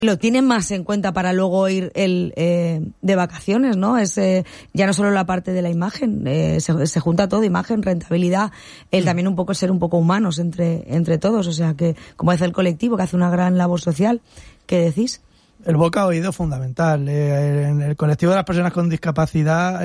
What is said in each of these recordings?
lo tiene más en cuenta para luego ir de vacaciones, ¿no? Es ya no solo la parte de la imagen, se junta todo, imagen, rentabilidad, también un poco ser un poco humanos entre todos, o sea que, como dice el colectivo, que hace una gran labor social, ¿qué decís? El boca oído es fundamental. En el colectivo de las personas con discapacidad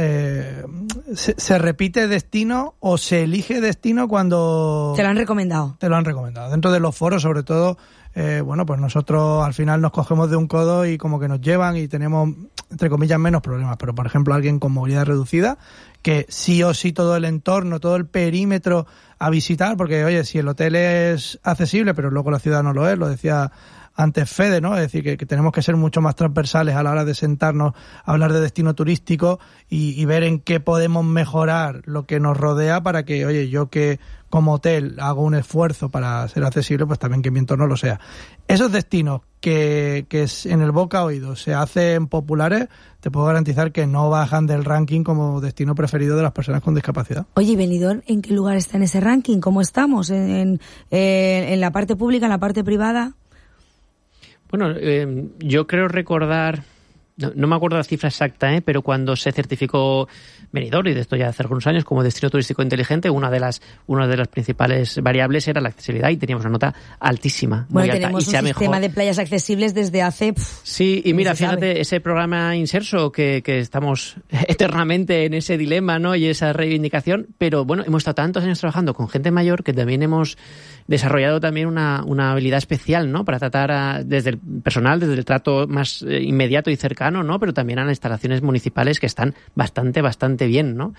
se repite destino o se elige destino cuando... Te lo han recomendado. Te lo han recomendado. Dentro de los foros, sobre todo, pues nosotros al final nos cogemos de un codo y como que nos llevan y tenemos, entre comillas, menos problemas. Pero, por ejemplo, alguien con movilidad reducida, que sí o sí todo el entorno, todo el perímetro a visitar, porque, oye, si el hotel es accesible, pero luego la ciudad no lo es, lo decía antes Fede, ¿no? Es decir, que tenemos que ser mucho más transversales a la hora de sentarnos a hablar de destino turístico y ver en qué podemos mejorar lo que nos rodea para que, oye, yo que como hotel hago un esfuerzo para ser accesible, pues también que mi entorno lo sea. Esos destinos que en el boca oído se hacen populares, te puedo garantizar que no bajan del ranking como destino preferido de las personas con discapacidad. Oye, Benidorm, ¿en qué lugar está en ese ranking? ¿Cómo estamos? ¿En la parte pública, en la parte privada? Bueno, yo creo recordar, no me acuerdo la cifra exacta, pero cuando se certificó Benidorm, y de esto ya hace algunos años, como destino turístico inteligente, una de las principales variables era la accesibilidad y teníamos una nota altísima. Bueno, muy tenemos alta, un sistema de playas accesibles desde hace... Sí, y mira, fíjate, ese programa Inserso, que estamos eternamente en ese dilema, ¿no? Y esa reivindicación, pero bueno, hemos estado tantos años trabajando con gente mayor que también hemos desarrollado también una habilidad especial, ¿no? Para tratar desde el personal, desde el trato más inmediato y cercano, ¿no? Pero también a las instalaciones municipales que están bastante bien, ¿no?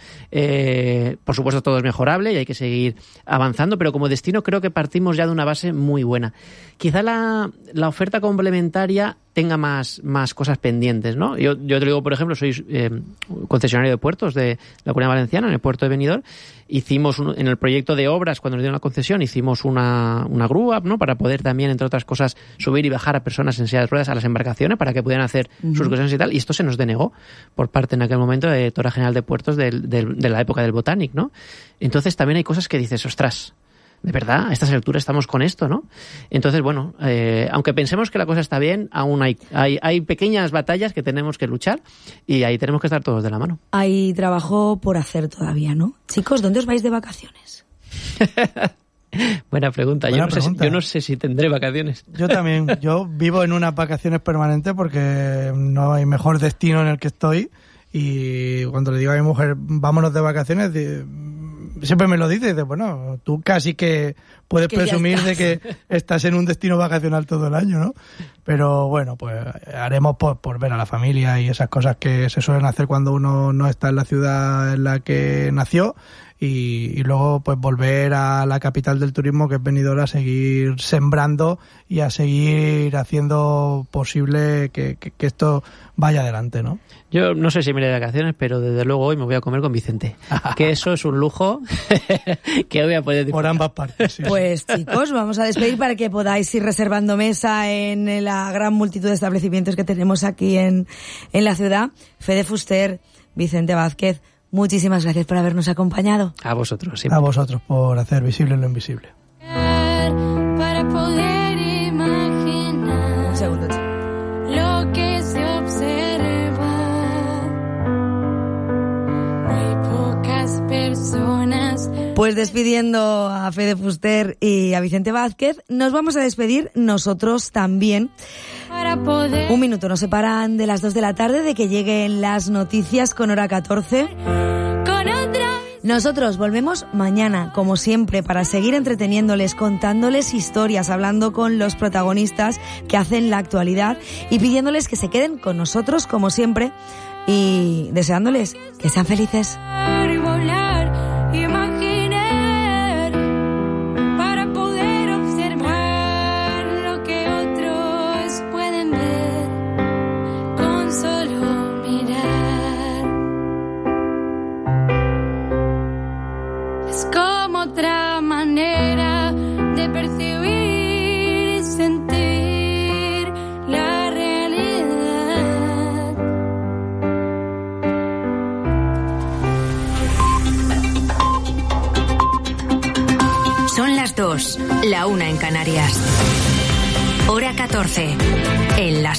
Por supuesto todo es mejorable y hay que seguir avanzando, pero como destino creo que partimos ya de una base muy buena. Quizá la oferta complementaria tenga más cosas pendientes, ¿no? Yo te digo, por ejemplo, soy concesionario de puertos de la Comunidad Valenciana, en el puerto de Benidorm. Hicimos en el proyecto de obras, cuando nos dieron la concesión, hicimos una grúa, ¿no? Para poder también, entre otras cosas, subir y bajar a personas en silla de ruedas a las embarcaciones para que pudieran hacer sus cosas y tal. Y esto se nos denegó por parte en aquel momento de la Directora General de Puertos de la época del Botanic, ¿no? Entonces también hay cosas que dices, ostras, de verdad, a estas alturas estamos con esto, ¿no? Entonces, bueno, aunque pensemos que la cosa está bien, aún hay pequeñas batallas que tenemos que luchar y ahí tenemos que estar todos de la mano. Hay trabajo por hacer todavía, ¿no? Chicos, ¿dónde os vais de vacaciones? Buena pregunta. Yo no sé si tendré vacaciones. Yo también. Yo vivo en unas vacaciones permanentes porque no hay mejor destino en el que estoy y cuando le digo a mi mujer, vámonos de vacaciones, siempre me lo dice, bueno, tú casi que puedes presumir de que estás en un destino vacacional todo el año, ¿no? Pero bueno, pues haremos por ver a la familia y esas cosas que se suelen hacer cuando uno no está en la ciudad en la que nació y luego pues volver a la capital del turismo, que es Benidorm, a seguir sembrando y a seguir haciendo posible que esto vaya adelante, ¿no? Yo no sé si me iré de vacaciones, pero desde luego hoy me voy a comer con Vicente. Que eso es un lujo que voy a poder disfrutar. Por ambas partes, sí. Pues chicos, vamos a despedir para que podáis ir reservando mesa en la gran multitud de establecimientos que tenemos aquí en la ciudad. Fede Fuster, Vicente Vázquez, muchísimas gracias por habernos acompañado. A vosotros, siempre. A vosotros por hacer visible lo invisible. Para poder imaginar Un segundo, lo que se observa. Muy pocas personas. Pues despidiendo a Fede Fuster y a Vicente Vázquez, nos vamos a despedir nosotros también. Para poder. Un minuto nos separan de las 2 de la tarde de que lleguen las noticias con hora 14. Con otra. Nosotros volvemos mañana, como siempre, para seguir entreteniéndoles, contándoles historias, hablando con los protagonistas que hacen la actualidad y pidiéndoles que se queden con nosotros, como siempre, y deseándoles que sean felices. Y volar, imaginar, para poder observar lo que otros pueden ver con solo mirar. Es como otra manera de percibir y sentir la realidad. Son las 2, la 1 en Canarias. Hora 14. 14. En las